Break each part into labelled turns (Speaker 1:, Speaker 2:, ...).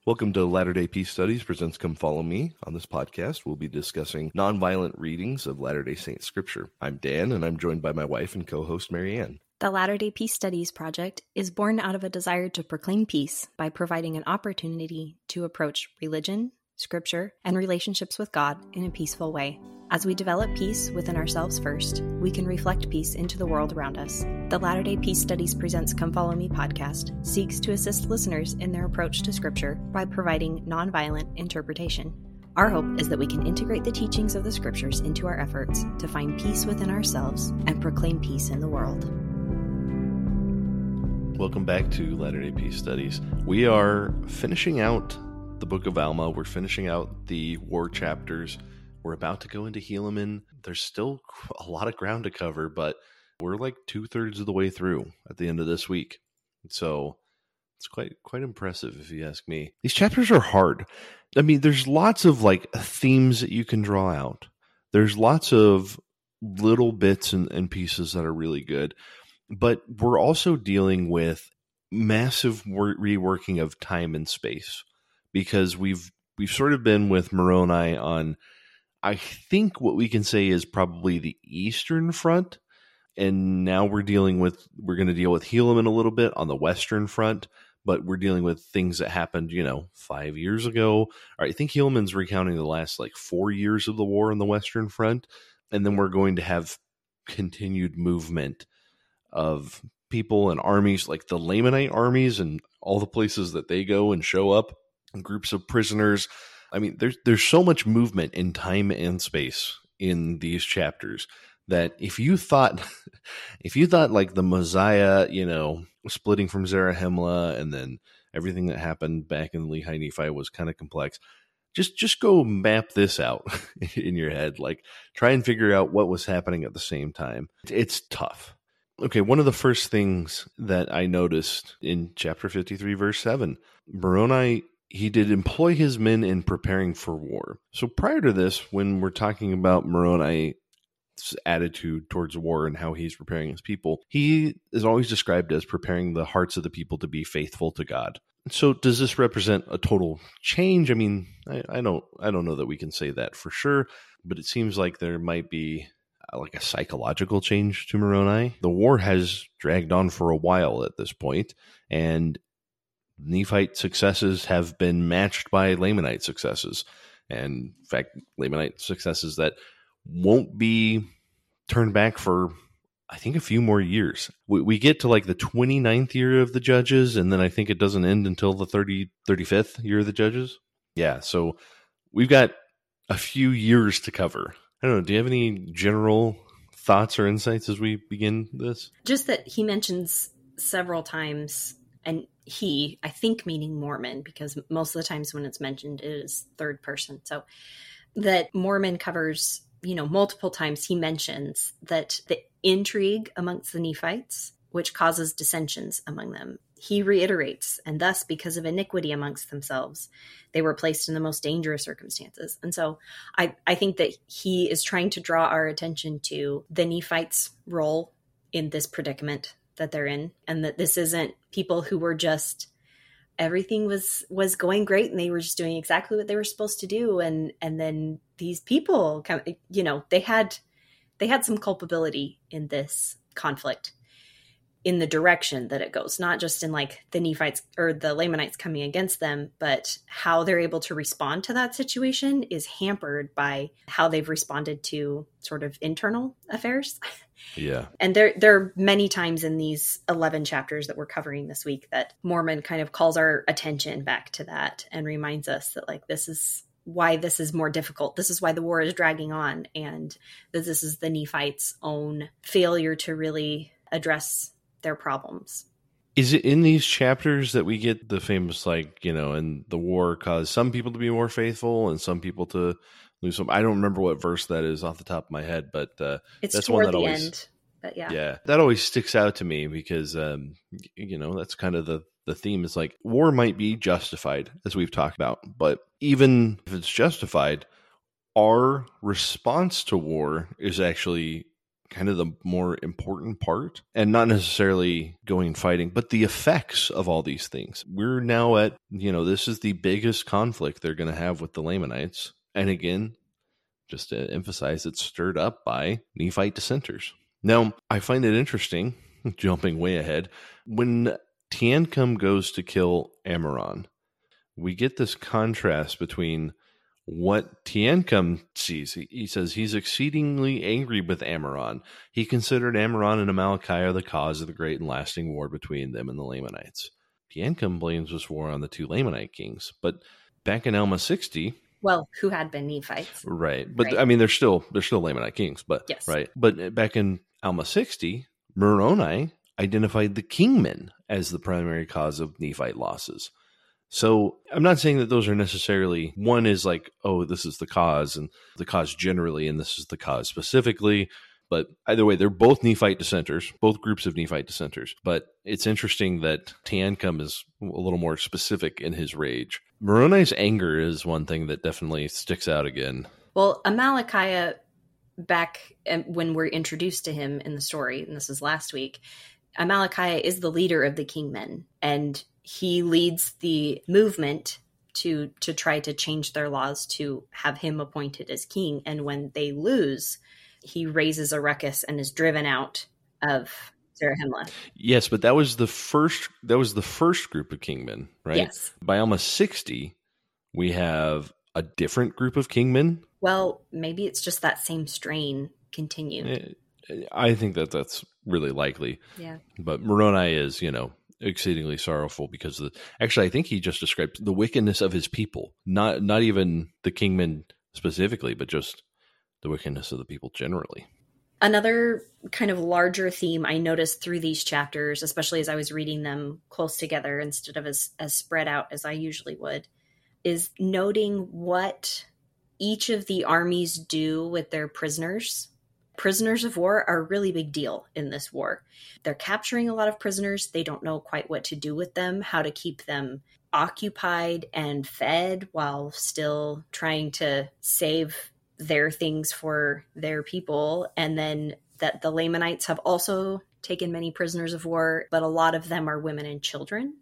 Speaker 1: Welcome to Latter-day Peace Studies presents Come Follow Me. On this podcast, we'll be discussing nonviolent readings of Latter-day Saint scripture. I'm Dan, and I'm joined by my wife and co-host Marianne.
Speaker 2: The Latter-day Peace Studies project is born out of a desire to proclaim peace by providing an opportunity to approach religion, scripture, and relationships with God in a peaceful way. As we develop peace within ourselves first, we can reflect peace into the world around us. The Latter-day Peace Studies presents Come Follow Me podcast seeks to assist listeners in their approach to scripture by providing nonviolent interpretation. Our hope is that we can integrate the teachings of the scriptures into our efforts to find peace within ourselves and proclaim peace in the world.
Speaker 1: Welcome back to Latter-day Peace Studies. We are finishing out the book of Alma. We're finishing out the war chapters. We're about to go into Helaman. There's still a lot of ground to cover, but we're like 2/3 of the way through at the end of this week. So it's quite impressive if you ask me. These chapters are hard. I mean, there's lots of like themes that you can draw out. There's lots of little bits and pieces that are really good, but we're also dealing with massive reworking of time and space because we've sort of been with Moroni on, I think what we can say is probably the Eastern Front. And now we're going to deal with Helaman a little bit on the Western Front, but we're dealing with things that happened, 5 years ago. I think Helaman's recounting the last 4 years of the war on the Western Front. And then we're going to have continued movement of people and armies, like the Lamanite armies and all the places that they go and show up, groups of prisoners. I mean, there's so much movement in time and space in these chapters that if you thought like the Mosiah, splitting from Zarahemla and then everything that happened back in Lehi Nephi was kind of complex, just go map this out in your head. Like try and figure out what was happening at the same time. It's tough. Okay, one of the first things that I noticed in chapter 53, verse 7, Moroni, he did employ his men in preparing for war. So prior to this, when we're talking about Moroni's attitude towards war and how he's preparing his people, he is always described as preparing the hearts of the people to be faithful to God. So does this represent a total change? I mean, I don't know that we can say that for sure, but it seems like there might be like a psychological change to Moroni. The war has dragged on for a while at this point, and Nephite successes have been matched by Lamanite successes. And in fact, Lamanite successes that won't be turned back for, I think, a few more years. We get to like the 29th year of the Judges, and then I think it doesn't end until the 35th year of the Judges. Yeah, so we've got a few years to cover. I don't know, do you have any general thoughts or insights as we begin this?
Speaker 2: Just that he mentions several times, and he, I think meaning Mormon, because most of the times when it's mentioned it is third person. So that Mormon covers, multiple times he mentions that the intrigue amongst the Nephites, which causes dissensions among them, he reiterates, and thus because of iniquity amongst themselves, they were placed in the most dangerous circumstances. And so I think that he is trying to draw our attention to the Nephites' role in this predicament that they're in, and that this isn't people who were just, everything was going great and they were just doing exactly what they were supposed to do, and then these people, they had some culpability in this conflict, in the direction that it goes, not just in like the Nephites or the Lamanites coming against them, but how they're able to respond to that situation is hampered by how they've responded to sort of internal affairs.
Speaker 1: Yeah. And
Speaker 2: there are many times in these 11 chapters that we're covering this week that Mormon kind of calls our attention back to that and reminds us that like, this is why this is more difficult. This is why the war is dragging on, and that this is the Nephites' own failure to really address their problems.
Speaker 1: Is it in these chapters that we get the famous, and the war caused some people to be more faithful and some people to lose some? I don't remember what verse that is off the top of my head, but
Speaker 2: it's
Speaker 1: that's
Speaker 2: toward
Speaker 1: one that
Speaker 2: the
Speaker 1: always,
Speaker 2: end. But yeah.
Speaker 1: Yeah, that always sticks out to me because, that's kind of the theme is like war might be justified, as we've talked about, but even if it's justified, our response to war is actually kind of the more important part, and not necessarily going and fighting, but the effects of all these things. We're now at, this is the biggest conflict they're going to have with the Lamanites. And again, just to emphasize, it's stirred up by Nephite dissenters. Now, I find it interesting, jumping way ahead, when Teancum goes to kill Ammoron, we get this contrast between what Teancum sees. He says he's exceedingly angry with Ammoron. He considered Ammoron and Amalickiah the cause of the great and lasting war between them and the Lamanites. Teancum blames this war on the two Lamanite kings. But back in Alma 60...
Speaker 2: Well, who had been Nephites.
Speaker 1: Right. But right. I mean, they're still Lamanite kings. But
Speaker 2: yes.
Speaker 1: Right. But back in Alma 60, Moroni identified the kingmen as the primary cause of Nephite losses. So I'm not saying that those are necessarily, one is like, oh, this is the cause, and the cause generally, and this is the cause specifically. But either way, they're both Nephite dissenters, both groups of Nephite dissenters. But it's interesting that Teancum is a little more specific in his rage. Moroni's anger is one thing that definitely sticks out again.
Speaker 2: Well, Amalickiah, back when we're introduced to him in the story, and this is last week, Amalickiah is the leader of the kingmen, and he leads the movement to try to change their laws to have him appointed as king. And when they lose, he raises a ruckus and is driven out of Zarahemla.
Speaker 1: Yes, but that was the first group of kingmen, right?
Speaker 2: Yes.
Speaker 1: By Alma 60, we have a different group of kingmen.
Speaker 2: Well, maybe it's just that same strain continued.
Speaker 1: I think that's really likely.
Speaker 2: Yeah.
Speaker 1: But Moroni is, exceedingly sorrowful because actually I think he just described the wickedness of his people, not even the kingmen specifically, but just the wickedness of the people generally.
Speaker 2: Another kind of larger theme I noticed through these chapters, especially as I was reading them close together instead of as spread out as I usually would, is noting what each of the armies do with their prisoners. Prisoners of war are a really big deal in this war. They're capturing a lot of prisoners. They don't know quite what to do with them, how to keep them occupied and fed while still trying to save their things for their people. And then that the Lamanites have also taken many prisoners of war, but a lot of them are women and children.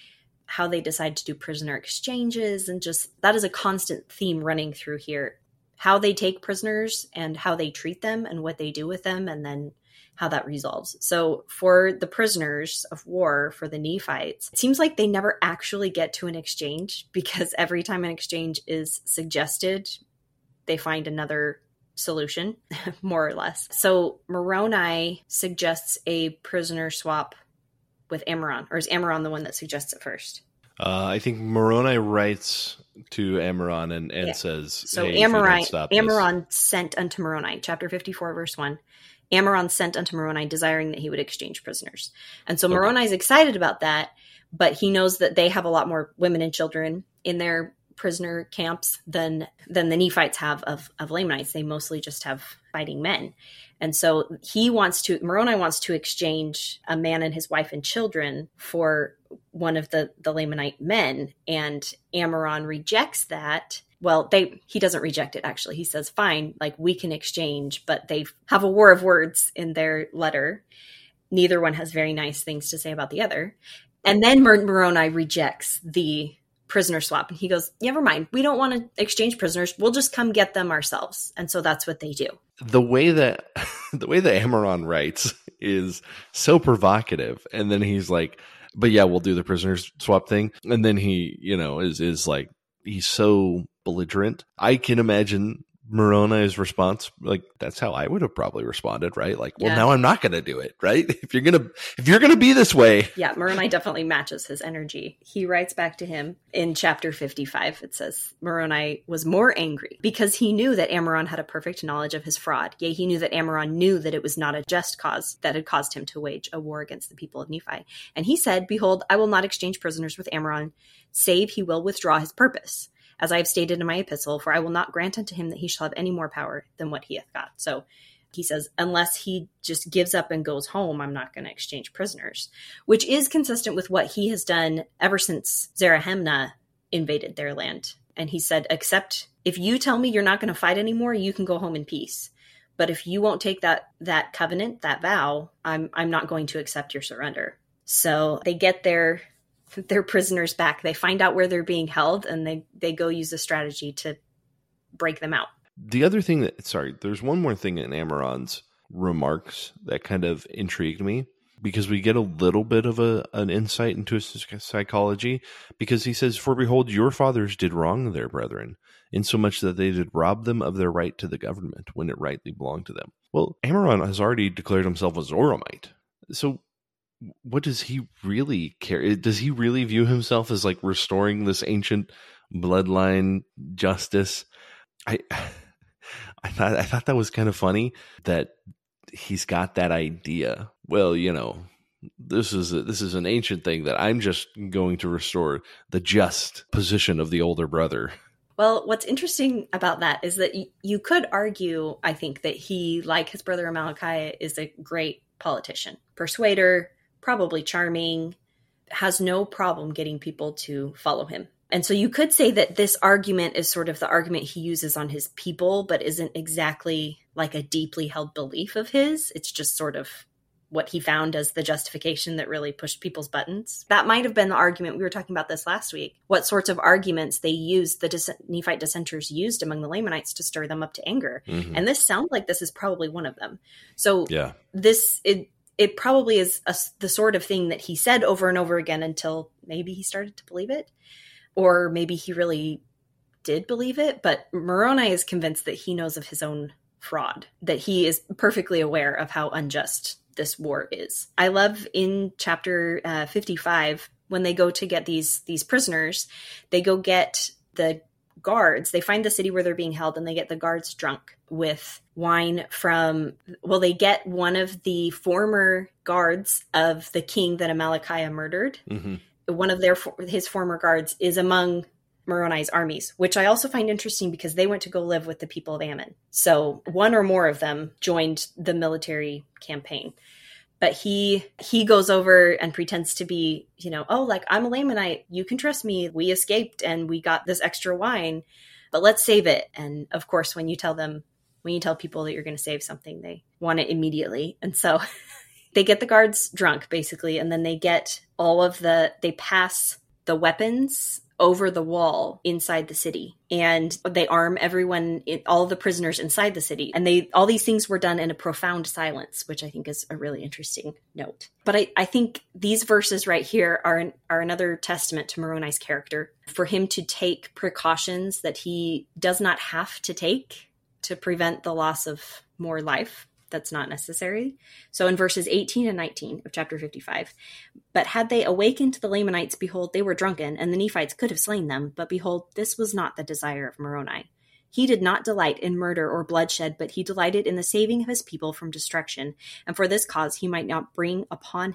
Speaker 2: How they decide to do prisoner exchanges, and just that is a constant theme running through here. How they take prisoners and how they treat them and what they do with them, and then how that resolves. So for the prisoners of war, for the Nephites, it seems like they never actually get to an exchange, because every time an exchange is suggested, they find another solution, more or less. So Moroni suggests a prisoner swap with Ammoron, or is Ammoron the one that suggests it first?
Speaker 1: I think Moroni writes to Ammoron and says,
Speaker 2: so
Speaker 1: hey,
Speaker 2: Ammoron sent unto Moroni, chapter 54, verse 1. Ammoron sent unto Moroni, desiring that he would exchange prisoners. And so Moroni is excited about that, but he knows that they have a lot more women and children in their prisoner camps than the Nephites have of Lamanites. They mostly just have fighting men. And so Moroni wants to exchange a man and his wife and children for one of the Lamanite men. And Ammoron rejects that. Well, he doesn't reject it, actually. He says, fine, we can exchange, but they have a war of words in their letter. Neither one has very nice things to say about the other. And then Moroni rejects the prisoner swap. And he goes, never mind. We don't want to exchange prisoners. We'll just come get them ourselves. And so that's what they do. The way that
Speaker 1: Ammoron writes is so provocative. And then he's like, but yeah, we'll do the prisoners swap thing. And then he, is like, he's so belligerent. I can imagine Moroni's response, that's how I would have probably responded, right? Now I'm not going to do it, right? If you're going to be this way.
Speaker 2: Yeah, Moroni definitely matches his energy. He writes back to him in chapter 55. It says, Moroni was more angry because he knew that Ammoron had a perfect knowledge of his fraud. Yea, he knew that Ammoron knew that it was not a just cause that had caused him to wage a war against the people of Nephi. And he said, behold, I will not exchange prisoners with Ammoron, save he will withdraw his purpose, as I have stated in my epistle, for I will not grant unto him that he shall have any more power than what he hath got. So he says, unless he just gives up and goes home, I'm not going to exchange prisoners, which is consistent with what he has done ever since Zarahemna invaded their land. And he said, except if you tell me you're not going to fight anymore, you can go home in peace. But if you won't take that covenant, that vow, I'm not going to accept your surrender. So they get their prisoners back. They find out where they're being held, and they go use a strategy to break them out.
Speaker 1: The other thing there's one more thing in Ameron's remarks that kind of intrigued me, because we get a little bit of an insight into his psychology, because he says, "For behold, your fathers did wrong their brethren, insomuch that they did rob them of their right to the government when it rightly belonged to them." Well, Ameron has already declared himself a Zoramite. So what does he really care? Does he really view himself as like restoring this ancient bloodline justice? I thought that was kind of funny that he's got that idea. Well, this is an ancient thing that I'm just going to restore the just position of the older brother.
Speaker 2: Well, what's interesting about that is that you could argue, I think, that he, like his brother Amalickiah, is a great politician, persuader, probably charming, has no problem getting people to follow him. And so you could say that this argument is sort of the argument he uses on his people, but isn't exactly like a deeply held belief of his. It's just sort of what he found as the justification that really pushed people's buttons. That might have been the argument. We were talking about this last week. What sorts of arguments the Nephite dissenters used among the Lamanites to stir them up to anger. Mm-hmm. And this sounds like this is probably one of them. So yeah, it probably is the sort of thing that he said over and over again until maybe he started to believe it, or maybe he really did believe it. But Moroni is convinced that he knows of his own fraud, that he is perfectly aware of how unjust this war is. I love in chapter 55, when they go to get these prisoners, they go get the guards. They find the city where they're being held, and they get the guards drunk with wine they get one of the former guards of the king that Amalickiah murdered. Mm-hmm. One of his former guards is among Moroni's armies, which I also find interesting because they went to go live with the people of Ammon. So one or more of them joined the military campaign. But he goes over and pretends to be, I'm a Lamanite. You can trust me. We escaped and we got this extra wine, but let's save it. And of course, when you tell people that you're going to save something, they want it immediately. And so they get the guards drunk, basically, and then they get they pass the weapons over the wall inside the city, and they arm everyone, all the prisoners inside the city. And all these things were done in a profound silence, which I think is a really interesting note. But I think these verses right here are another testament to Moroni's character, for him to take precautions that he does not have to take to prevent the loss of more life. That's not necessary. So in verses 18 and 19 of chapter 55, "But had they awakened the Lamanites, behold, they were drunken, and the Nephites could have slain them. But behold, this was not the desire of Moroni. He did not delight in murder or bloodshed, but he delighted in the saving of his people from destruction. And for this cause he might not bring upon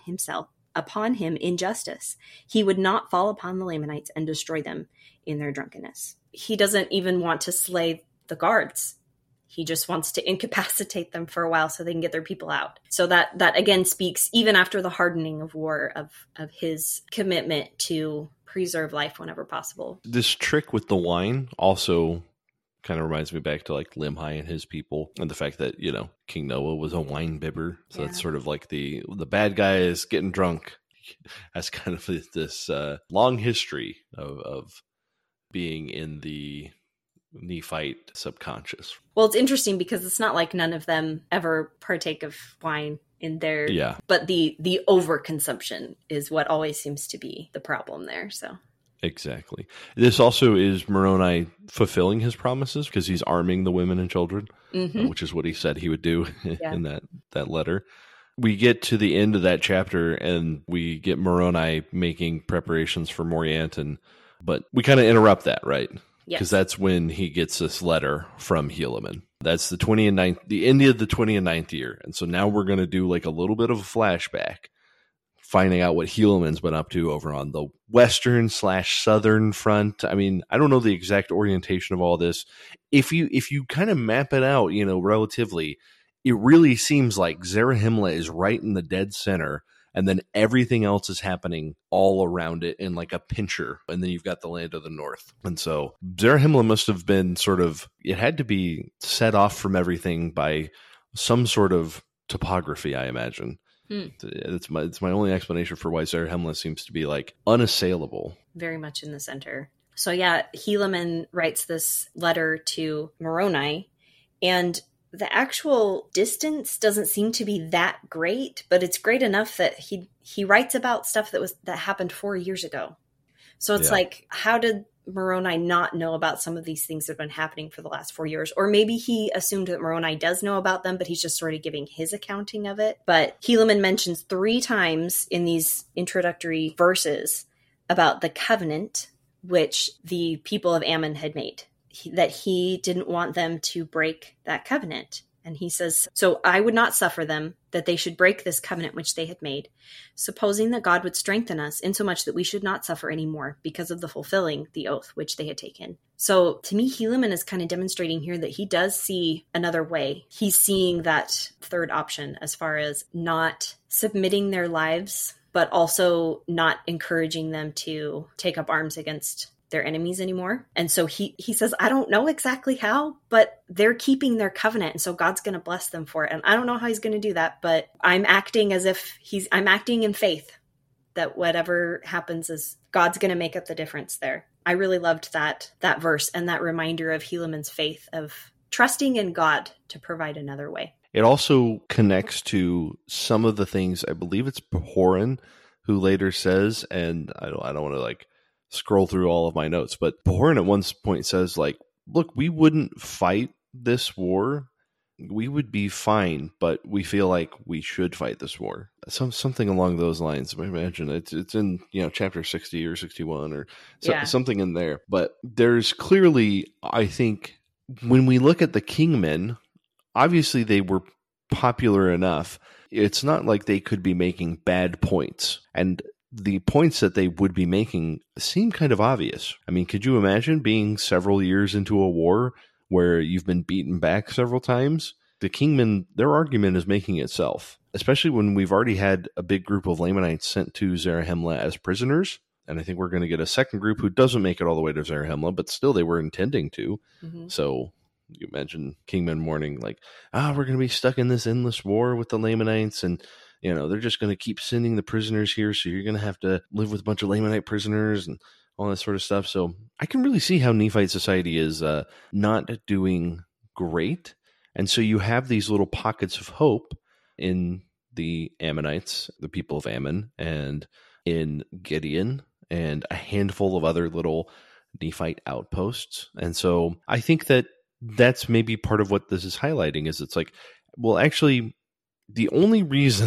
Speaker 2: him injustice. He would not fall upon the Lamanites and destroy them in their drunkenness." He doesn't even want to slay the guards. He just wants to incapacitate them for a while so they can get their people out. So that again speaks, even after the hardening of war, of his commitment to preserve life whenever possible.
Speaker 1: This trick with the wine also kind of reminds me back to like Limhi and his people, and the fact that, King Noah was a wine bibber. So That's sort of like the bad guy is getting drunk. Has kind of this long history of being in the Nephite subconscious.
Speaker 2: Well, it's interesting because it's not like none of them ever partake of wine in their, but the overconsumption is what always seems to be the problem there. So
Speaker 1: exactly. This also is Moroni fulfilling his promises, because he's arming the women and children, which is what he said he would do in that letter. We get to the end of that chapter and we get Moroni making preparations for Morianton, but we kind of interrupt that, right? Because that's when he gets this letter from Helaman. That's the end of the 20 and 9th year. And so now we're going to do like a little bit of a flashback, finding out what Helaman's been up to over on the western/southern front. I mean, I don't know the exact orientation of all this. If you kind of map it out, relatively, it really seems like Zarahemla is right in the dead center, and then everything else is happening all around it in like a pincher. And then you've got the land of the north. And so Zarahemla must have been it had to be set off from everything by some sort of topography, I imagine.
Speaker 2: Hmm.
Speaker 1: It's my only explanation for why Zarahemla seems to be like unassailable.
Speaker 2: Very much in the center. So yeah, Helaman writes this letter to Moroni, and the actual distance doesn't seem to be that great, but it's great enough that he writes about stuff that happened 4 years ago. So it's like, how did Moroni not know about some of these things that have been happening for the last 4 years? Or maybe he assumed that Moroni does know about them, but he's just sort of giving his accounting of it. But Helaman mentions 3 times in these introductory verses about the covenant which the people of Ammon had made, that he didn't want them to break that covenant. And he says, so I would not suffer them that they should break this covenant which they had made, supposing that God would strengthen us insomuch that we should not suffer any more because of the fulfilling the oath which they had taken. So to me, Helaman is kind of demonstrating here that he does see another way. He's seeing that third option as far as not submitting their lives, but also not encouraging them to take up arms against their enemies anymore. And so he says, I don't know exactly how, but they're keeping their covenant. And so God's going to bless them for it. And I don't know how he's going to do that, but I'm acting as if I'm acting in faith that whatever happens is God's going to make up the difference there. I really loved that verse and that reminder of Helaman's faith of trusting in God to provide another way.
Speaker 1: It also connects to some of the things, I believe it's Pahoran who later says, and I don't want to like scroll through all of my notes, but Pahoran at one point says like, look, we wouldn't fight this war. We would be fine, but we feel like we should fight this war. Something along those lines. I imagine it's in, chapter 60 or 61 or something in there. But there's clearly, I think, when we look at the Kingmen, obviously they were popular enough. It's not like they could be making bad points. And the points that they would be making seem kind of obvious. I mean, could you imagine being several years into a war where you've been beaten back several times? The Kingmen, their argument is making itself, especially when we've already had a big group of Lamanites sent to Zarahemla as prisoners. And I think we're going to get a second group who doesn't make it all the way to Zarahemla, but still they were intending to. Mm-hmm. So you imagine Kingmen mourning like, we're going to be stuck in this endless war with the Lamanites, and they're just going to keep sending the prisoners here, so you're going to have to live with a bunch of Lamanite prisoners and all that sort of stuff. So I can really see how Nephite society is not doing great. And so you have these little pockets of hope in the Ammonites, the people of Ammon, and in Gideon, and a handful of other little Nephite outposts. And so I think that that's maybe part of what this is highlighting, is it's like, well, actually, the only reason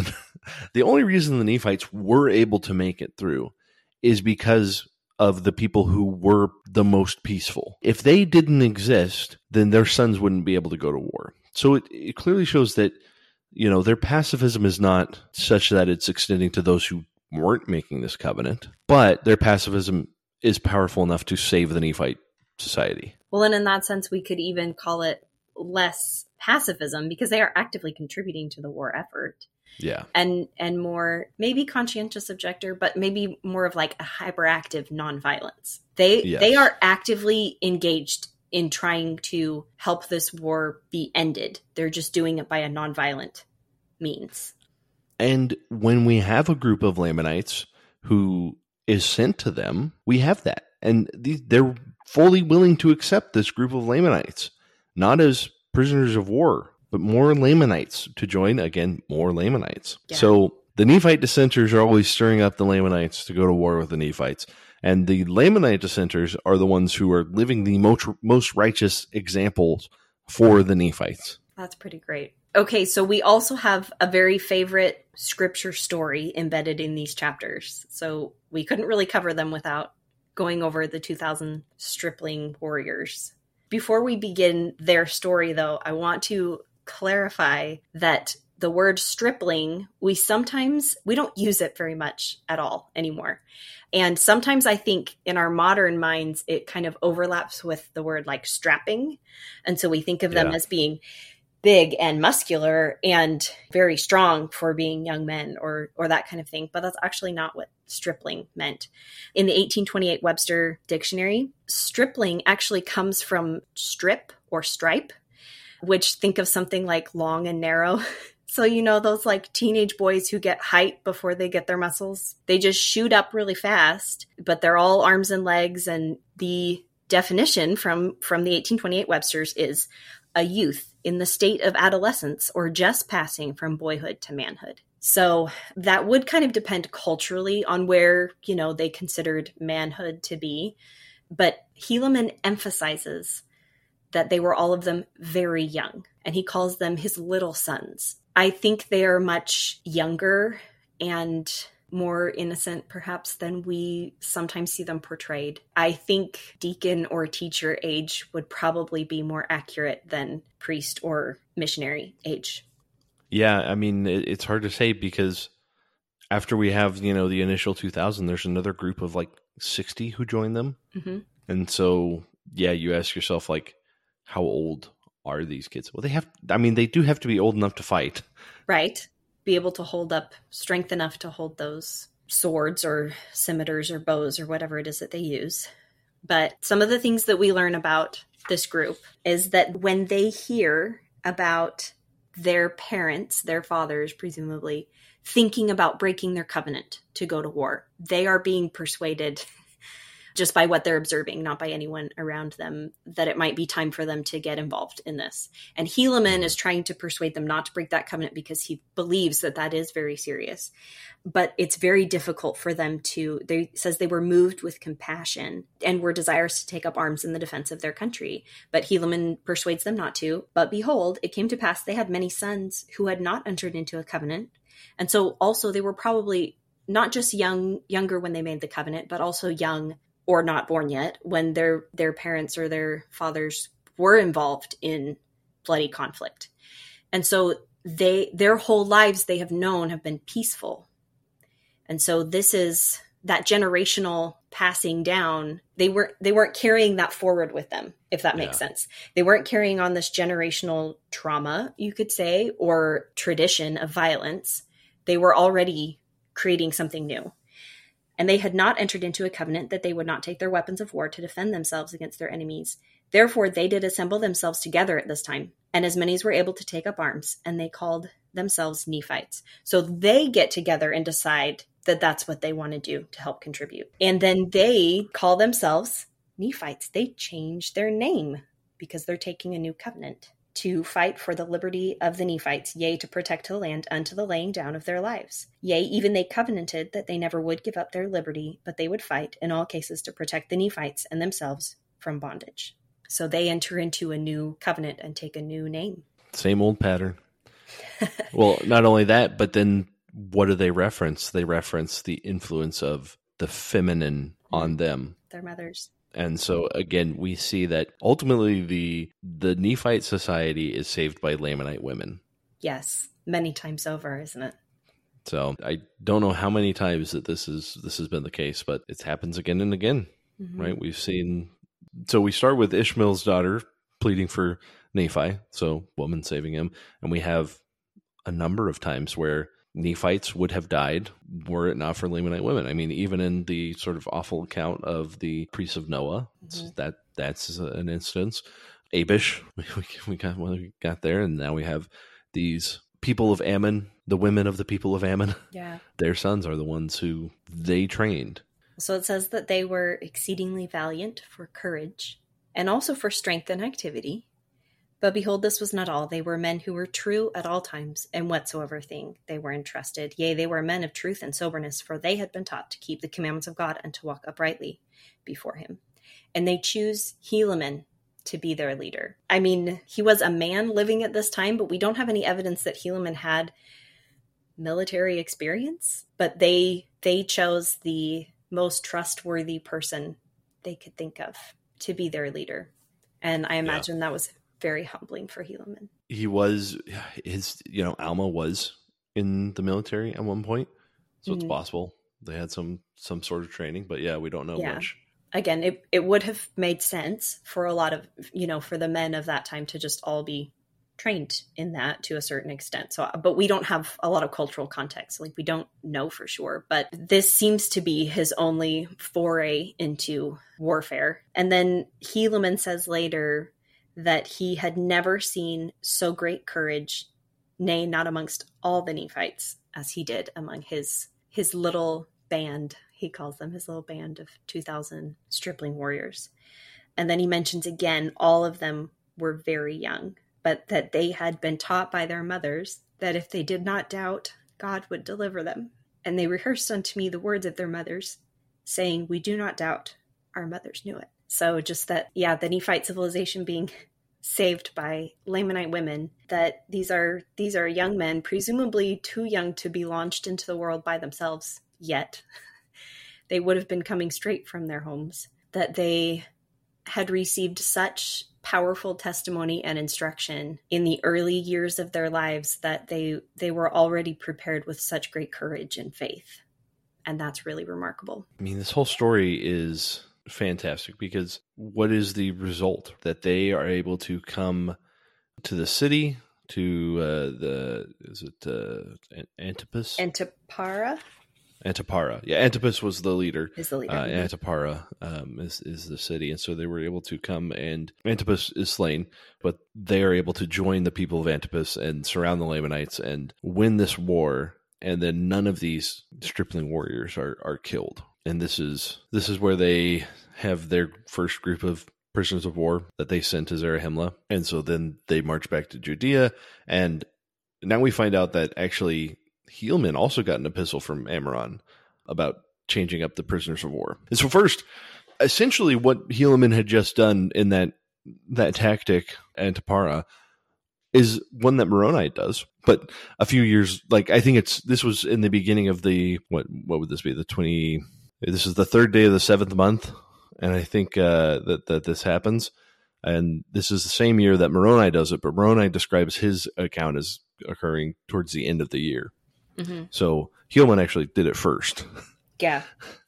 Speaker 1: the Nephites were able to make it through is because of the people who were the most peaceful. If they didn't exist, then their sons wouldn't be able to go to war. So it clearly shows that, their pacifism is not such that it's extending to those who weren't making this covenant, but their pacifism is powerful enough to save the Nephite society.
Speaker 2: Well, and in that sense, we could even call it less pacifism because they are actively contributing to the war effort.
Speaker 1: Yeah.
Speaker 2: And more maybe conscientious objector, but maybe more of like a hyperactive nonviolence. They are actively engaged in trying to help this war be ended. They're just doing it by a nonviolent means.
Speaker 1: And when we have a group of Lamanites who is sent to them, we have that. And they're fully willing to accept this group of Lamanites, not as prisoners of war, but more Lamanites to join, again, more Lamanites. Yeah. So the Nephite dissenters are always stirring up the Lamanites to go to war with the Nephites. And the Lamanite dissenters are the ones who are living the most righteous examples for the Nephites.
Speaker 2: That's pretty great. Okay, so we also have a very favorite scripture story embedded in these chapters. So we couldn't really cover them without going over the 2,000 stripling warriors. Before we begin their story, though, I want to clarify that the word stripling, we don't use it very much at all anymore. And sometimes I think in our modern minds, it kind of overlaps with the word like strapping. And so we think of them as being big and muscular and very strong for being young men or that kind of thing. But that's actually not what stripling meant. In the 1828 Webster Dictionary, stripling actually comes from strip or stripe, which think of something like long and narrow. So, you know, those like teenage boys who get height before they get their muscles, they just shoot up really fast, but they're all arms and legs. And the definition from the 1828 Webster's is a youth in the state of adolescence or just passing from boyhood to manhood. So that would kind of depend culturally on where, you know, they considered manhood to be. But Helaman emphasizes that they were all of them very young, and he calls them his little sons. I think they are much younger and more innocent, perhaps, than we sometimes see them portrayed. I think deacon or teacher age would probably be more accurate than priest or missionary age.
Speaker 1: Yeah, I mean, it's hard to say because after we have, you know, the initial 2000, there's another group of like 60 who join them.
Speaker 2: Mm-hmm.
Speaker 1: And so, yeah, you ask yourself, like, how old are these kids? Well, they do have to be old enough to fight.
Speaker 2: Right. Be able to hold up strength enough to hold those swords or scimitars or bows or whatever it is that they use. But some of the things that we learn about this group is that when they hear about their parents, their fathers, presumably, thinking about breaking their covenant to go to war, they are being persuaded just by what they're observing, not by anyone around them, that it might be time for them to get involved in this. And Helaman is trying to persuade them not to break that covenant because he believes that that is very serious. But it's very difficult for them to, they says they were moved with compassion and were desirous to take up arms in the defense of their country. But Helaman persuades them not to. But behold, it came to pass they had many sons who had not entered into a covenant. And so also they were probably not just younger when they made the covenant, but also young or not born yet when their parents or their fathers were involved in bloody conflict. And so their whole lives they have known have been peaceful. And so this is that generational passing down. They weren't carrying that forward with them, if that makes sense. They weren't carrying on this generational trauma, you could say, or tradition of violence. They were already creating something new. And they had not entered into a covenant that they would not take their weapons of war to defend themselves against their enemies. Therefore, they did assemble themselves together at this time, and as many as were able to take up arms, and they called themselves Nephites. So they get together and decide that that's what they want to do to help contribute. And then they call themselves Nephites. They change their name because they're taking a new covenant to fight for the liberty of the Nephites, yea, to protect the land unto the laying down of their lives. Yea, even they covenanted that they never would give up their liberty, but they would fight in all cases to protect the Nephites and themselves from bondage. So they enter into a new covenant and take a new name.
Speaker 1: Same old pattern. Well, not only that, but then what do they reference? They reference the influence of the feminine on them.
Speaker 2: Their mothers.
Speaker 1: And so, again, we see that ultimately the Nephite society is saved by Lamanite women.
Speaker 2: Yes, many times over, isn't it?
Speaker 1: So I don't know how many times that this has been the case, but it happens again and again, right? We've seen. So we start with Ishmael's daughter pleading for Nephi, so woman saving him, and we have a number of times where Nephites would have died were it not for Lamanite women. I mean, even in the sort of awful account of the priests of Noah, that's an instance. Abish, we got there, and now we have these people of Ammon, the women of the people of Ammon.
Speaker 2: Yeah.
Speaker 1: Their sons are the ones who they trained.
Speaker 2: So it says that they were exceedingly valiant for courage and also for strength and activity. But behold, this was not all. They were men who were true at all times, in whatsoever thing they were entrusted. Yea, they were men of truth and soberness, for they had been taught to keep the commandments of God and to walk uprightly before him. And they choose Helaman to be their leader. I mean, he was a man living at this time, but we don't have any evidence that Helaman had military experience. But they chose the most trustworthy person they could think of to be their leader. And I imagine that was very humbling for Helaman.
Speaker 1: He was, Alma was in the military at one point, so it's possible they had some sort of training, but we don't know much.
Speaker 2: Again, it would have made sense for a lot of, for the men of that time to just all be trained in that to a certain extent. So, but we don't have a lot of cultural context. Like, we don't know for sure, but this seems to be his only foray into warfare. And then Helaman says later that he had never seen so great courage, nay, not amongst all the Nephites, as he did among his little band. He calls them his little band of 2,000 stripling warriors. And then he mentions again, all of them were very young, but that they had been taught by their mothers that if they did not doubt, God would deliver them. And they rehearsed unto me the words of their mothers, saying, we do not doubt, our mothers knew it. So just that, the Nephite civilization being saved by Lamanite women, that these are young men, presumably too young to be launched into the world by themselves yet. They would have been coming straight from their homes, that they had received such powerful testimony and instruction in the early years of their lives that they were already prepared with such great courage and faith. And that's really remarkable.
Speaker 1: I mean, this whole story is fantastic because what is the result? That they are able to come to the city, to Antipas? Antipara. Yeah, Antipas was the leader.
Speaker 2: Is the leader.
Speaker 1: Antipara is the city. And so they were able to come, and Antipas is slain, but they are able to join the people of Antipas and surround the Lamanites and win this war. And then none of these stripling warriors are killed. And this is where they have their first group of prisoners of war that they sent to Zarahemla. And so then they march back to Judea. And now we find out that actually Helaman also got an epistle from Ammoron about changing up the prisoners of war. And so first, essentially what Helaman had just done in that tactic, Antipara, is one that Moroni does. But a few years, I think this was in the beginning of the, what would this be? This is the third day of the 7th month. And I think that this happens. And this is the same year that Moroni does it, but Moroni describes his account as occurring towards the end of the year. Mm-hmm. So Helaman actually did it first.
Speaker 2: Yeah.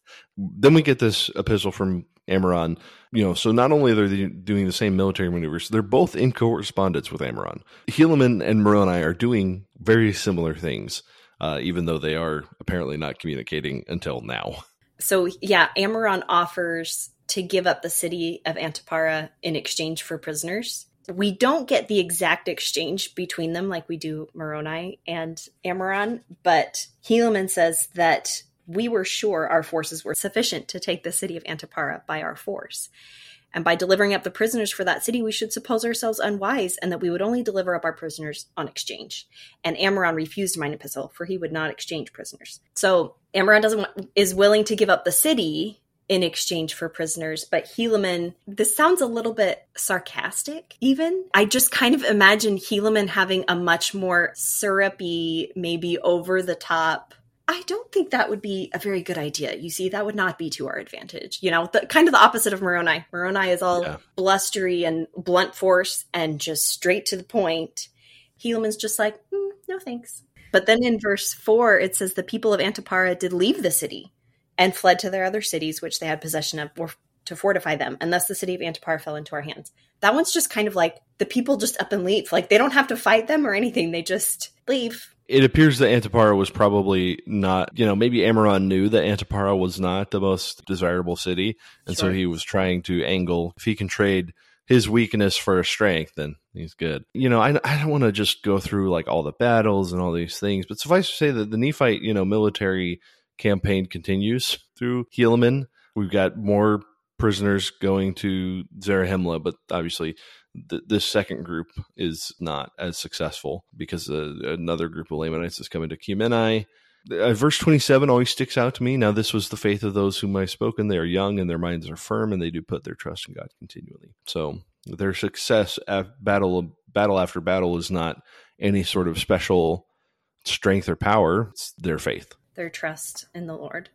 Speaker 1: Then we get this epistle from Ammoron. So not only are they doing the same military maneuvers, they're both in correspondence with Ammoron. Helaman and Moroni are doing very similar things, even though they are apparently not communicating until now.
Speaker 2: So Ammoron offers to give up the city of Antipara in exchange for prisoners. We don't get the exact exchange between them like we do Moroni and Ammoron, but Helaman says that we were sure our forces were sufficient to take the city of Antipara by our force. And by delivering up the prisoners for that city, we should suppose ourselves unwise, and that we would only deliver up our prisoners on exchange. And Ammoron refused mine epistle, for he would not exchange prisoners. So Ammoron is willing to give up the city in exchange for prisoners, but Helaman, this sounds a little bit sarcastic even. I just kind of imagine Helaman having a much more syrupy, maybe over the top, I don't think that would be a very good idea. You see, that would not be to our advantage. Kind of the opposite of Moroni. Moroni is all blustery and blunt force and just straight to the point. Helaman's just like, no thanks. But then in verse 4, it says the people of Antipara did leave the city and fled to their other cities, which they had possession of, or to fortify them. And thus the city of Antipara fell into our hands. That one's just kind of like the people just up and leave. They don't have to fight them or anything. They just leave.
Speaker 1: It appears that Antipara was probably not, maybe Ammoron knew that Antipara was not the most desirable city. And so he was trying to angle, if he can trade his weakness for a strength, then he's good. I don't want to just go through all the battles and all these things, but suffice to say that the Nephite, military campaign continues through Helaman. We've got more prisoners going to Zarahemla, but obviously this second group is not as successful because another group of Lamanites is coming to Cumeni. Verse 27 always sticks out to me. Now this was the faith of those whom I have spoken. They are young and their minds are firm, and they do put their trust in God continually. So their success at battle after battle is not any sort of special strength or power. It's their faith.
Speaker 2: Their trust in the Lord.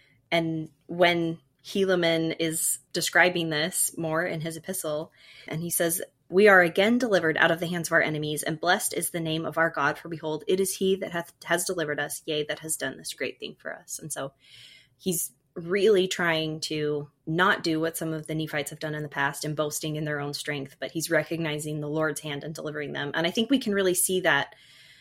Speaker 2: And when Helaman is describing this more in his epistle, and he says, we are again delivered out of the hands of our enemies, and blessed is the name of our God, for behold, it is he that has delivered us, yea, that has done this great thing for us. And so he's really trying to not do what some of the Nephites have done in the past and boasting in their own strength, but he's recognizing the Lord's hand and delivering them. And I think we can really see that,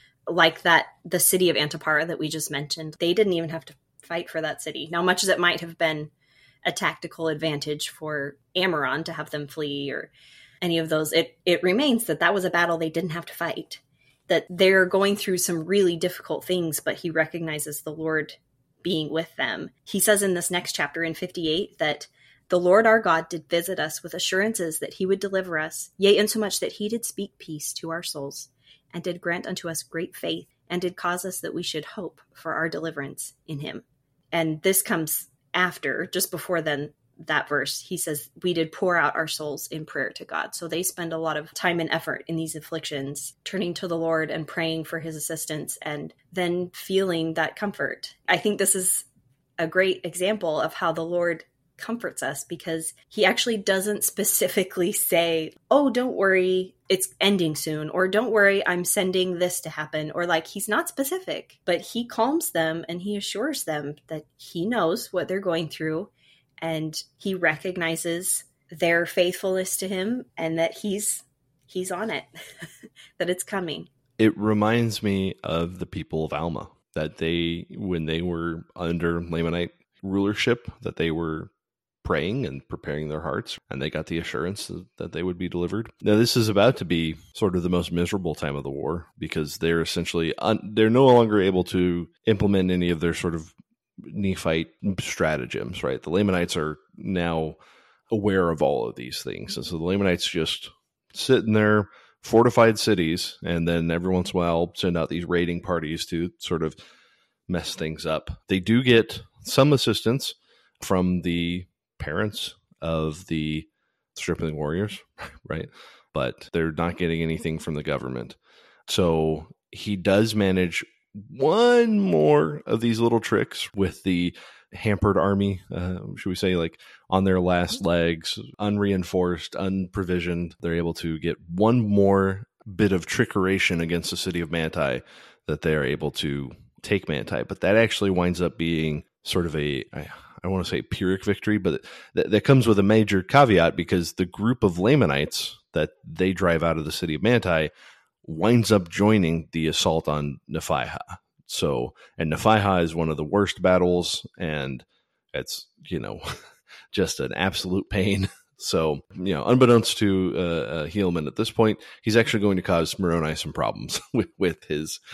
Speaker 2: the city of Antipara that we just mentioned, they didn't even have to fight for that city. Now, much as it might have been a tactical advantage for Ammoron to have them flee, or any of those, it remains that was a battle they didn't have to fight, that they're going through some really difficult things, but he recognizes the Lord being with them. He says in this next chapter in 58 that the Lord our God did visit us with assurances that he would deliver us, yea, insomuch that he did speak peace to our souls, and did grant unto us great faith, and did cause us that we should hope for our deliverance in him. And this comes after, just before then, that verse, he says, we did pour out our souls in prayer to God. So they spend a lot of time and effort in these afflictions, turning to the Lord and praying for his assistance, and then feeling that comfort. I think this is a great example of how the Lord comforts us, because he actually doesn't specifically say, oh, don't worry, it's ending soon, or don't worry, I'm sending this to happen, or like, he's not specific, but he calms them and he assures them that he knows what they're going through, and he recognizes their faithfulness to him, and that he's on it, that it's coming.
Speaker 1: It reminds me of the people of Alma, that when they were under Lamanite rulership, that they were praying and preparing their hearts, and they got the assurance that they would be delivered. Now, this is about to be sort of the most miserable time of the war, because they're essentially they're no longer able to implement any of their sort of Nephite stratagems, right? The Lamanites are now aware of all of these things. And so the Lamanites just sit in their fortified cities, and then every once in a while send out these raiding parties to sort of mess things up. They do get some assistance from the parents of the stripling warriors, right? But they're not getting anything from the government. So he does manage one more of these little tricks with the hampered army, should we say, like on their last legs, unreinforced, unprovisioned. They're able to get one more bit of trickeration against the city of Manti, that they are able to take Manti. But that actually winds up being sort of I don't want to say Pyrrhic victory, but that comes with a major caveat, because the group of Lamanites that they drive out of the city of Manti winds up joining the assault on Nephihah. So, and Nephihah is one of the worst battles, and it's, just an absolute pain. So, unbeknownst to Helaman at this point, he's actually going to cause Moroni some problems with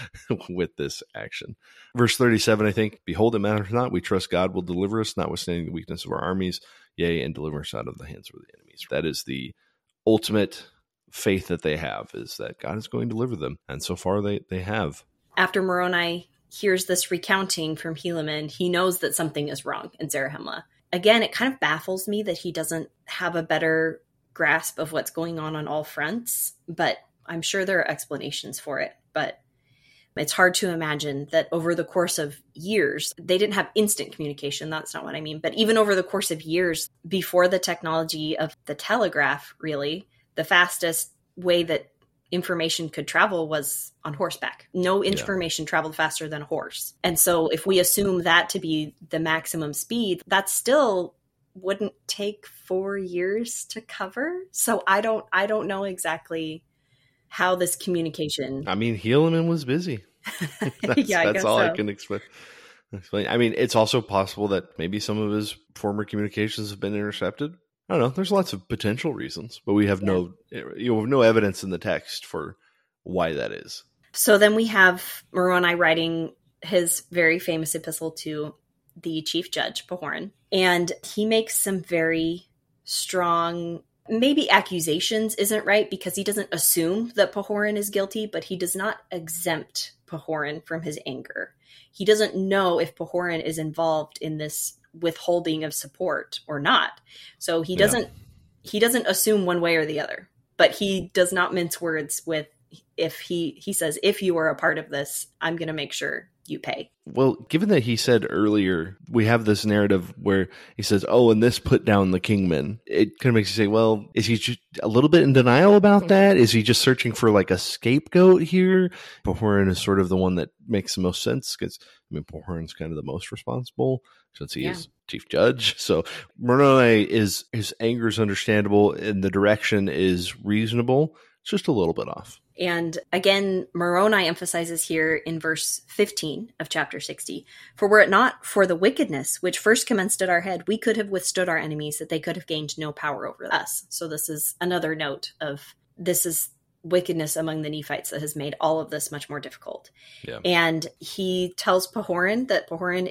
Speaker 1: this action. Verse 37, I think, behold, it matters not. We trust God will deliver us, notwithstanding the weakness of our armies, yea, and deliver us out of the hands of the enemies. That is the ultimate faith that they have, is that God is going to deliver them. And so far they have.
Speaker 2: After Moroni hears this recounting from Helaman, he knows that something is wrong in Zarahemla. Again, it kind of baffles me that he doesn't have a better grasp of what's going on all fronts, but I'm sure there are explanations for it. But it's hard to imagine that over the course of years, they didn't have instant communication. That's not what I mean. But even over the course of years, before the technology of the telegraph, really, the fastest way that information could travel was on horseback. No information traveled faster than a horse. And so if we assume that to be the maximum speed, that still wouldn't take 4 years to cover. So I don't know exactly how this communication.
Speaker 1: I mean, Helaman was busy. That's all I can explain. I mean, it's also possible that maybe some of his former communications have been intercepted. I don't know. There's lots of potential reasons, but we have no evidence in the text for why that is.
Speaker 2: So then we have Moroni writing his very famous epistle to the chief judge, Pahoran, and he makes some very strong, maybe accusations isn't right, because he doesn't assume that Pahoran is guilty, but he does not exempt Pahoran from his anger. He doesn't know if Pahoran is involved in this withholding of support or not. So he doesn't assume one way or the other, but he does not mince words with, if he says, if you are a part of this, I'm going to make sure you pay.
Speaker 1: Well, given that he said earlier, we have this narrative where he says, oh, and this put down the kingmen. It kind of makes you say, well, is he just a little bit in denial about that? Is he just searching for like a scapegoat here? Pahoran is sort of the one that makes the most sense, because Pahoran's kind of the most responsible since he is chief judge. So Moroni his anger is understandable and the direction is reasonable. It's just a little bit off.
Speaker 2: And again, Moroni emphasizes here in verse 15 of chapter 60, for were it not for the wickedness which first commenced at our head, we could have withstood our enemies, that they could have gained no power over us. So this is another note of this is wickedness among the Nephites that has made all of this much more difficult.
Speaker 1: Yeah.
Speaker 2: And he tells Pahoran that Pahoran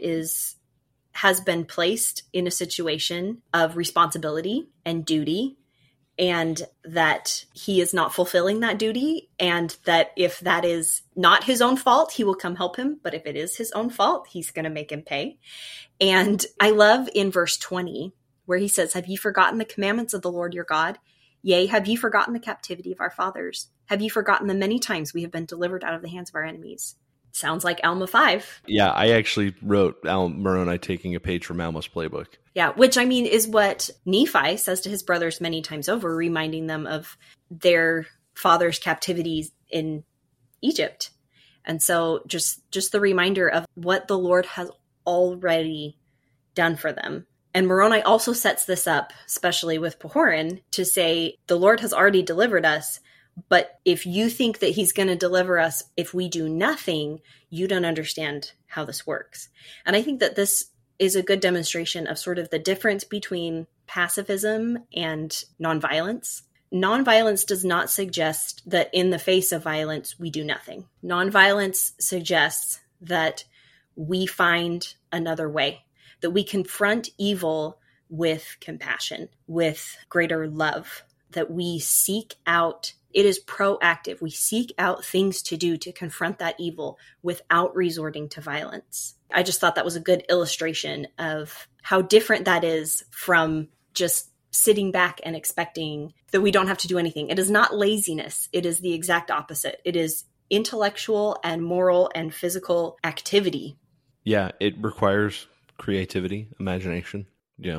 Speaker 2: has been placed in a situation of responsibility and duty, and that he is not fulfilling that duty, and that if that is not his own fault, he will come help him. But if it is his own fault, he's going to make him pay. And I love in verse 20 where he says, have ye forgotten the commandments of the Lord your God? Yea, have ye forgotten the captivity of our fathers? Have ye forgotten the many times we have been delivered out of the hands of our enemies? Sounds like Alma 5.
Speaker 1: Yeah, I actually wrote Moroni taking a page from Alma's playbook.
Speaker 2: Yeah, which I mean is what Nephi says to his brothers many times over, reminding them of their father's captivity in Egypt. And so just the reminder of what the Lord has already done for them. And Moroni also sets this up, especially with Pahoran, to say, the Lord has already delivered us, but if you think that he's going to deliver us if we do nothing, you don't understand how this works. And I think that this is a good demonstration of sort of the difference between pacifism and nonviolence. Nonviolence does not suggest that in the face of violence, we do nothing. Nonviolence suggests that we find another way, that we confront evil with compassion, with greater love, that we seek out. It is proactive. We seek out things to do to confront that evil without resorting to violence. I just thought that was a good illustration of how different that is from just sitting back and expecting that we don't have to do anything. It is not laziness. It is the exact opposite. It is intellectual and moral and physical activity.
Speaker 1: Yeah, it requires creativity, imagination,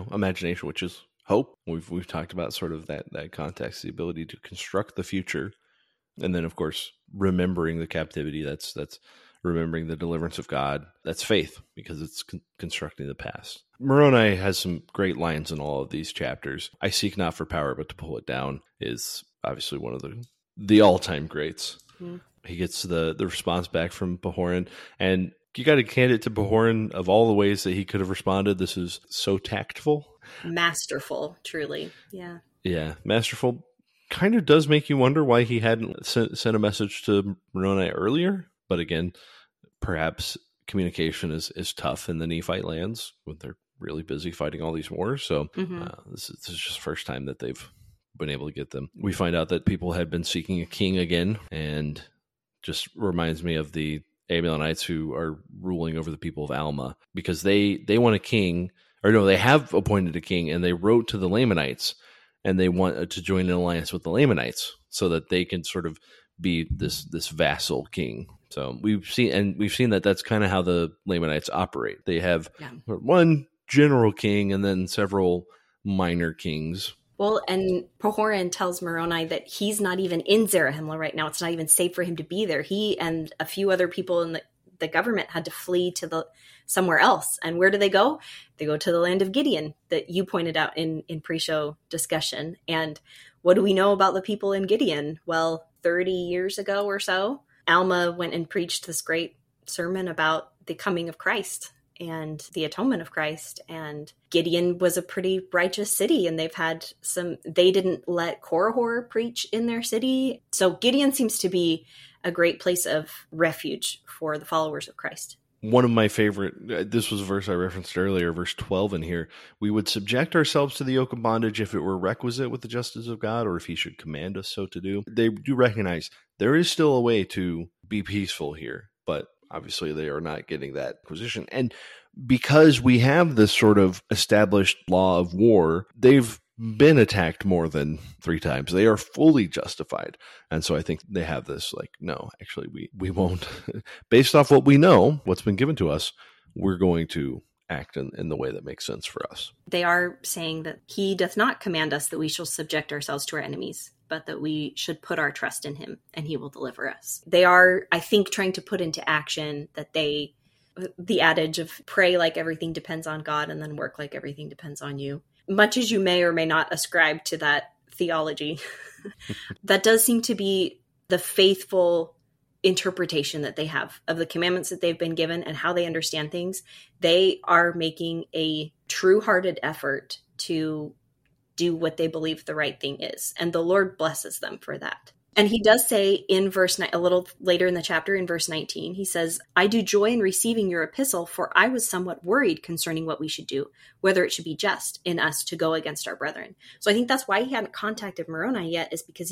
Speaker 1: which is hope. We've talked about sort of that context, the ability to construct the future, and then of course remembering the captivity. That's remembering the deliverance of God. That's faith, because it's constructing the past. Moroni has some great lines in all of these chapters. I seek not for power, but to pull it down is obviously one of the all-time greats. Mm-hmm. He gets the response back from Pahoran, and you got to hand it to Pahoran. Of all the ways that he could have responded, this is so tactful.
Speaker 2: Masterful, truly. Yeah.
Speaker 1: Yeah, masterful. Kind of does make you wonder why he hadn't sent a message to Moroni earlier. But again, perhaps communication is tough in the Nephite lands when they're really busy fighting all these wars. So this is just the first time that they've been able to get them. We find out that people had been seeking a king again, and just reminds me of the Amalonites who are ruling over the people of Alma, because they want a king, or no, they have appointed a king, and they wrote to the Lamanites, and they want to join an alliance with the Lamanites so that they can sort of be this vassal king. So we've seen that that's kind of how the Lamanites operate. They have one general king and then several minor kings.
Speaker 2: Well, and Pahoran tells Moroni that he's not even in Zarahemla right now. It's not even safe for him to be there. He and a few other people in the government had to flee to somewhere else. And where do they go? They go to the land of Gideon that you pointed out in pre-show discussion. And what do we know about the people in Gideon? Well, 30 years ago or so, Alma went and preached this great sermon about the coming of Christ and the atonement of Christ. And Gideon was a pretty righteous city, and they didn't let Korihor preach in their city. So Gideon seems to be a great place of refuge for the followers of Christ.
Speaker 1: One of my favorite, this was a verse I referenced earlier, verse 12 in here. We would subject ourselves to the yoke of bondage if it were requisite with the justice of God, or if he should command us so to do. They do recognize there is still a way to be peaceful here, but obviously they are not getting that position. And because we have this sort of established law of war, they've been attacked more than 3 times. They are fully justified. And so I think they have this no, actually we won't. Based off what we know, what's been given to us, we're going to act in the way that makes sense for us.
Speaker 2: They are saying that he doth not command us that we shall subject ourselves to our enemies, but that we should put our trust in him and he will deliver us. They are, I think, trying to put into action that the adage of pray like everything depends on God and then work like everything depends on you. Much as you may or may not ascribe to that theology. That does seem to be the faithful interpretation that they have of the commandments that they've been given and how they understand things. They are making a true-hearted effort to do what they believe the right thing is. And the Lord blesses them for that. And he does say in verse 9, a little later in the chapter, in verse 19, he says, I do joy in receiving your epistle, for I was somewhat worried concerning what we should do, whether it should be just in us to go against our brethren. So I think that's why he hadn't contacted Moroni yet, is because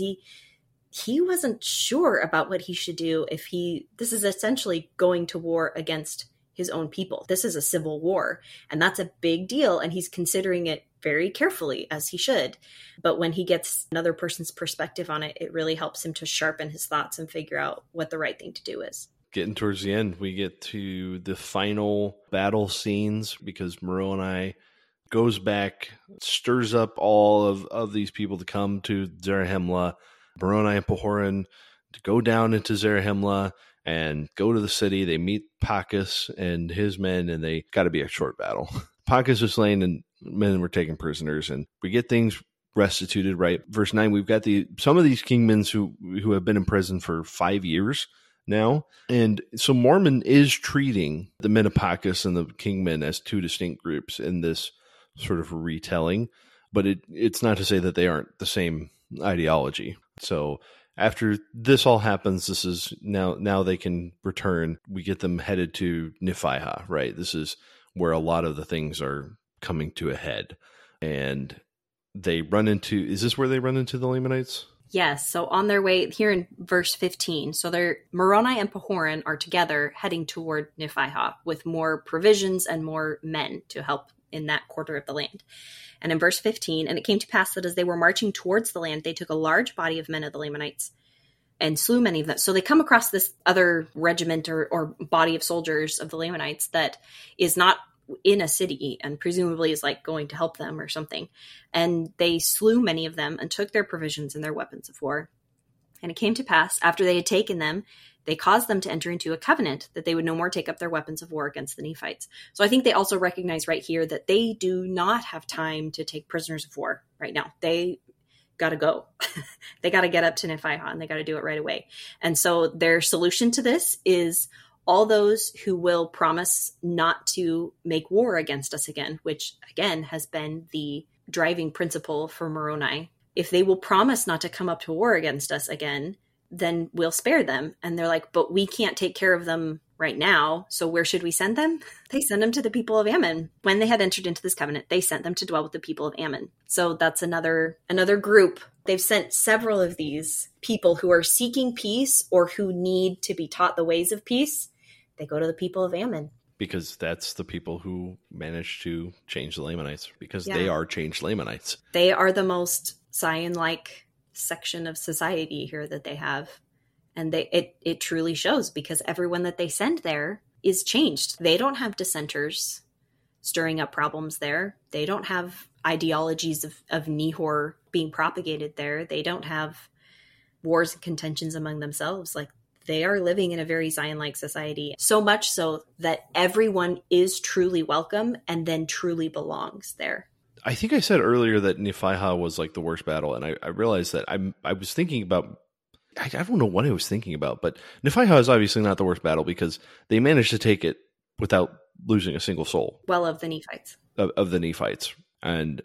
Speaker 2: he wasn't sure about what he should do if this is essentially going to war against his own people. This is a civil war, and that's a big deal, and he's considering it very carefully, as he should. But when he gets another person's perspective on it, it really helps him to sharpen his thoughts and figure out what the right thing to do is.
Speaker 1: Getting towards the end, we get to the final battle scenes because Moroni goes back, stirs up all of these people to come to Zarahemla. Moroni and Pahoran to go down into Zarahemla and go to the city. They meet Pachus and his men, and they got to be a short battle. Pachus was slain, and men were taken prisoners, and we get things restituted, right? Verse 9, we've got some of these kingmen who have been in prison for 5 years now. And so Mormon is treating the men of Pachus and the kingmen as two distinct groups in this sort of retelling, but it's not to say that they aren't the same ideology. So after this all happens, this is now they can return. We get them headed to Nephihah, right? This is where a lot of the things are coming to a head. And they run into, is this where they run into the Lamanites?
Speaker 2: Yes. So on their way here in verse 15, so Moroni and Pahoran are together heading toward Nephihah with more provisions and more men to help in that quarter of the land. And in verse 15, and it came to pass that as they were marching towards the land, they took a large body of men of the Lamanites and slew many of them. So they come across this other regiment or body of soldiers of the Lamanites that is not in a city and presumably is like going to help them or something. And they slew many of them and took their provisions and their weapons of war. And it came to pass, after they had taken them, they caused them to enter into a covenant that they would no more take up their weapons of war against the Nephites. So I think they also recognize right here that they do not have time to take prisoners of war right now. They got to go. They got to get up to Nephihah, and they got to do it right away. And so their solution to this is all those who will promise not to make war against us again, which again has been the driving principle for Moroni. If they will promise not to come up to war against us again, then we'll spare them. And they're like, but we can't take care of them right now. So where should we send them? They send them to the people of Ammon. When they had entered into this covenant, they sent them to dwell with the people of Ammon. So that's another group. They've sent several of these people who are seeking peace or who need to be taught the ways of peace. They go to the people of Ammon.
Speaker 1: Because that's the people who managed to change the Lamanites, because they are changed Lamanites.
Speaker 2: They are the most Zion-like section of society here that they have. And it truly shows, because everyone that they send there is changed. They don't have dissenters stirring up problems there. They don't have ideologies of Nehor being propagated there. They don't have wars and contentions among themselves. Like, they are living in a very Zion-like society, so much so that everyone is truly welcome and then truly belongs there.
Speaker 1: I think I said earlier that Nephihah was like the worst battle, and I realized that I was thinking about, I don't know what I was thinking about, but Nephihah is obviously not the worst battle because they managed to take it without losing a single soul.
Speaker 2: Well, of the Nephites. Of
Speaker 1: the Nephites. And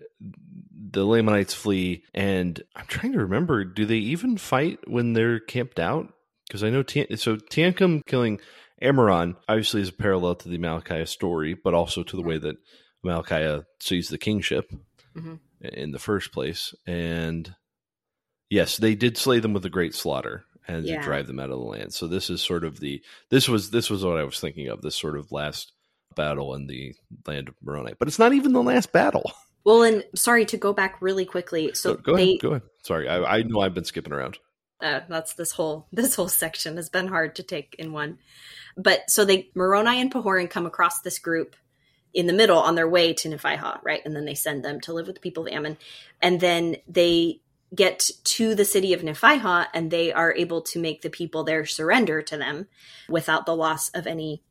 Speaker 1: the Lamanites flee, and I'm trying to remember, do they even fight when they're camped out? Because I know, Teancum killing Ammoron obviously is a parallel to the Amalickiah story, but also to the way that Amalickiah sees the kingship in the first place. And yes, they did slay them with a great slaughter and to drive them out of the land. So this is sort of this was what I was thinking of, this sort of last battle in the land of Moroni. But it's not even the last battle.
Speaker 2: Well, and sorry to go back really quickly. So
Speaker 1: go ahead. Sorry, I know I've been skipping around.
Speaker 2: That's this whole section has been hard to take in one. But so Moroni and Pahoran come across this group in the middle on their way to Nephihah, right? And then they send them to live with the people of Ammon. And then they get to the city of Nephihah, and they are able to make the people there surrender to them without the loss of any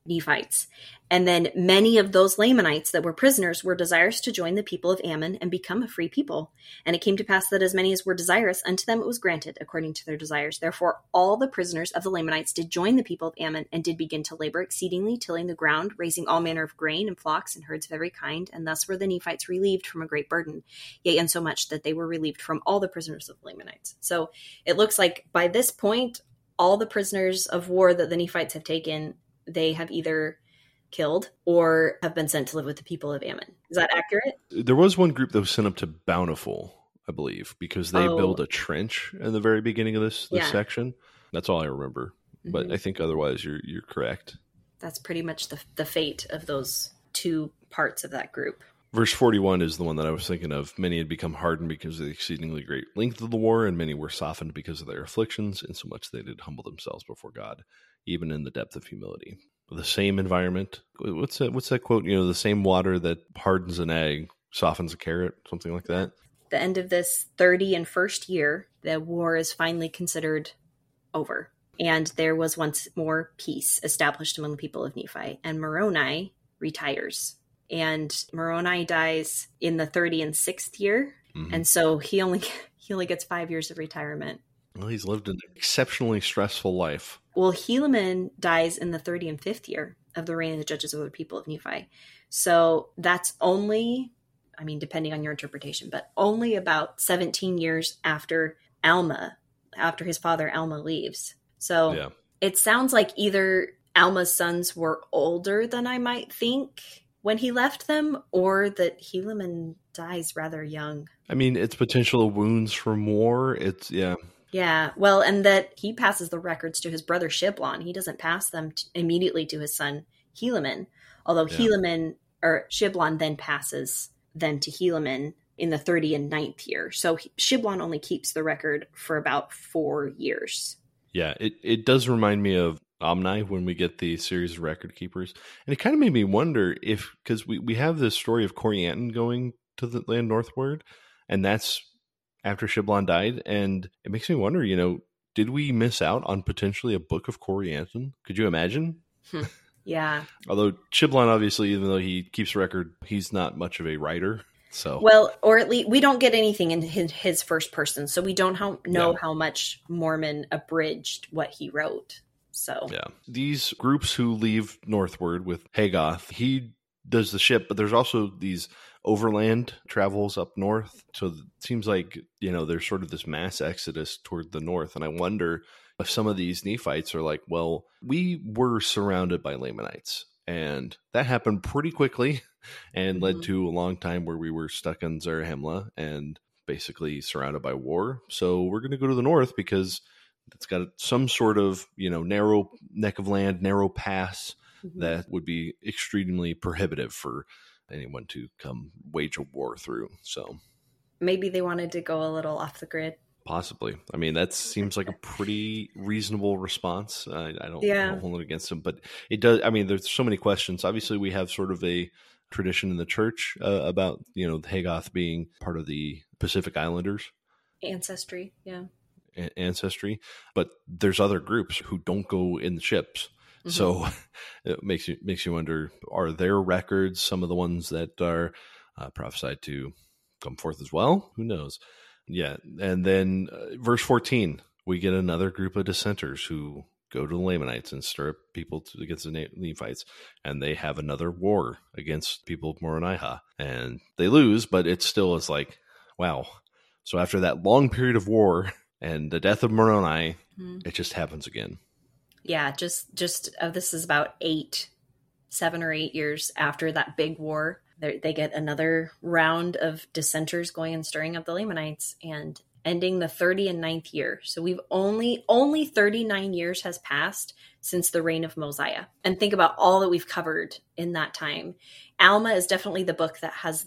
Speaker 2: Nephites. And then many of those Lamanites that were prisoners were desirous to join the people of Ammon and become a free people. And it came to pass that as many as were desirous, unto them it was granted according to their desires. Therefore all the prisoners of the Lamanites did join the people of Ammon, and did begin to labor exceedingly, tilling the ground, raising all manner of grain and flocks and herds of every kind. And thus were the Nephites relieved from a great burden, yea, insomuch that they were relieved from all the prisoners of the Lamanites. So it looks like by this point, all the prisoners of war that the Nephites have taken, they have either killed or have been sent to live with the people of Ammon. Is that accurate?
Speaker 1: There was one group that was sent up to Bountiful, I believe, because they built a trench in the very beginning of this section. That's all I remember. Mm-hmm. But I think otherwise you're correct.
Speaker 2: That's pretty much the fate of those two parts of that group.
Speaker 1: Verse 41 is the one that I was thinking of. Many had become hardened because of the exceedingly great length of the war, and many were softened because of their afflictions, insomuch they did humble themselves before God, even in the depth of humility. The same environment. What's that quote? The same water that hardens an egg softens a carrot, something like that.
Speaker 2: The end of this 31st year, the war is finally considered over. And there was once more peace established among the people of Nephi. And Moroni retires. And Moroni dies in the 36th year. Mm-hmm. And so he only gets 5 years of retirement.
Speaker 1: Well, he's lived an exceptionally stressful life.
Speaker 2: Well, Helaman dies in the 35th year of the reign of the judges of the people of Nephi. So that's only, depending on your interpretation, but only about 17 years after his father Alma leaves. So It sounds like either Alma's sons were older than I might think when he left them, or that Helaman dies rather young.
Speaker 1: It's potential wounds from war.
Speaker 2: Yeah, well, and that he passes the records to his brother Shiblon. He doesn't pass them immediately to his son Helaman, although Shiblon then passes them to Helaman in the 39th year. So Shiblon only keeps the record for about 4 years.
Speaker 1: Yeah, it does remind me of Omni when we get the series of record keepers. And it kind of made me wonder because we have this story of Corianton going to the land northward, and that's after Shiblon died, and it makes me wonder, did we miss out on potentially a book of Corianton? Could you imagine?
Speaker 2: Yeah.
Speaker 1: Although Shiblon, obviously, even though he keeps record, he's not much of a writer. So
Speaker 2: or at least we don't get anything in his first person, so we don't know how much Mormon abridged what he wrote. So
Speaker 1: these groups who leave northward with Hagoth, he does the ship, but there's also these overland travels up north. So it seems like, there's sort of this mass exodus toward the north. And I wonder if some of these Nephites are like, well, we were surrounded by Lamanites, and that happened pretty quickly and led to a long time where we were stuck in Zarahemla and basically surrounded by war. So we're going to go to the north because it's got some sort of, narrow neck of land, narrow pass that would be extremely prohibitive for anyone to come wage a war through. So
Speaker 2: maybe they wanted to go a little off the grid.
Speaker 1: Possibly. That seems like a pretty reasonable response. I don't hold it against them, but it does. There's so many questions. Obviously, we have sort of a tradition in the church about, Hagoth being part of the Pacific Islanders.
Speaker 2: Ancestry, yeah.
Speaker 1: Ancestry. But there's other groups who don't go in the ships. Mm-hmm. So it makes you wonder, are there records, some of the ones that are prophesied to come forth as well? Who knows? Yeah. And then verse 14, we get another group of dissenters who go to the Lamanites and stir up people against the Nephites, and they have another war against people of Moronihah, and they lose, but it still is like, wow. So after that long period of war and the death of Moroni, it just happens again.
Speaker 2: Yeah, just this is about 7 or 8 years after that big war. They get another round of dissenters going and stirring up the Lamanites and ending the 39th year. So we've only 39 years has passed since the reign of Mosiah. And think about all that we've covered in that time. Alma is definitely the book that has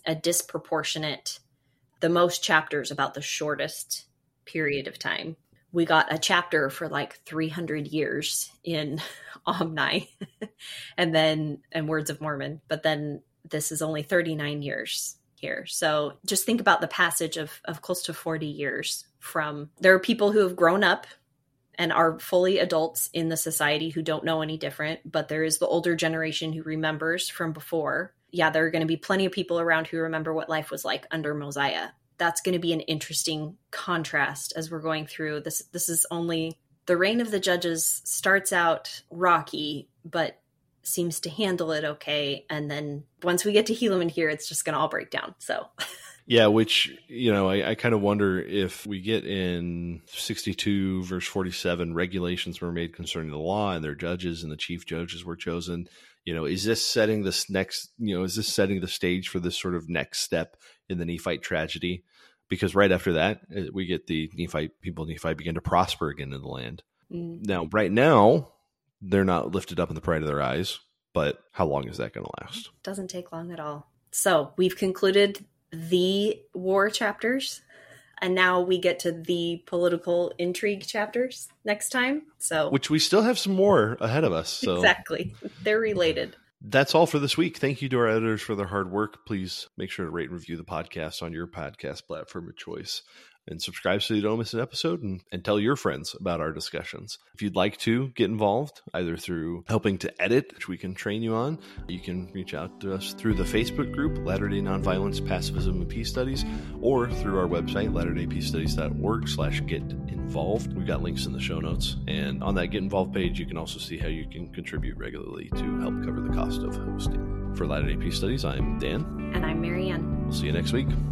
Speaker 2: the most chapters about the shortest period of time. We got a chapter for like 300 years in Omni and Words of Mormon, but then this is only 39 years here. So just think about the passage of close to 40 years from, there are people who have grown up and are fully adults in the society who don't know any different, but there is the older generation who remembers from before. Yeah, there are going to be plenty of people around who remember what life was like under Mosiah. That's going to be an interesting contrast as we're going through this. This is only the reign of the judges starts out rocky, but seems to handle it okay. And then once we get to Helaman here, it's just going to all break down. So
Speaker 1: yeah, which, I kind of wonder if we get in 62 verse 47, regulations were made concerning the law and their judges, and the chief judges were chosen. Is this setting this next, is this setting the stage for this sort of next step in the Nephite tragedy? Because right after that, we get the people of Nephi begin to prosper again in the land. Now, right now, they're not lifted up in the pride of their eyes, but how long is that going to last?
Speaker 2: Doesn't take long at all. So we've concluded the war chapters, and now we get to the political intrigue chapters next time. So,
Speaker 1: which we still have some more ahead of us. So.
Speaker 2: Exactly. They're related.
Speaker 1: That's all for this week. Thank you to our editors for their hard work. Please make sure to rate and review the podcast on your podcast platform of choice. And subscribe so you don't miss an episode, and tell your friends about our discussions. If you'd like to get involved, either through helping to edit, which we can train you on, you can reach out to us through the Facebook group, Latter-day Nonviolence, Pacifism, and Peace Studies, or through our website, latterdaypeacestudies.org/get-involved. We've got links in the show notes. And on that Get Involved page, you can also see how you can contribute regularly to help cover the cost of hosting. For Latter-day Peace Studies, I'm Dan.
Speaker 2: And I'm Marianne.
Speaker 1: We'll see you next week.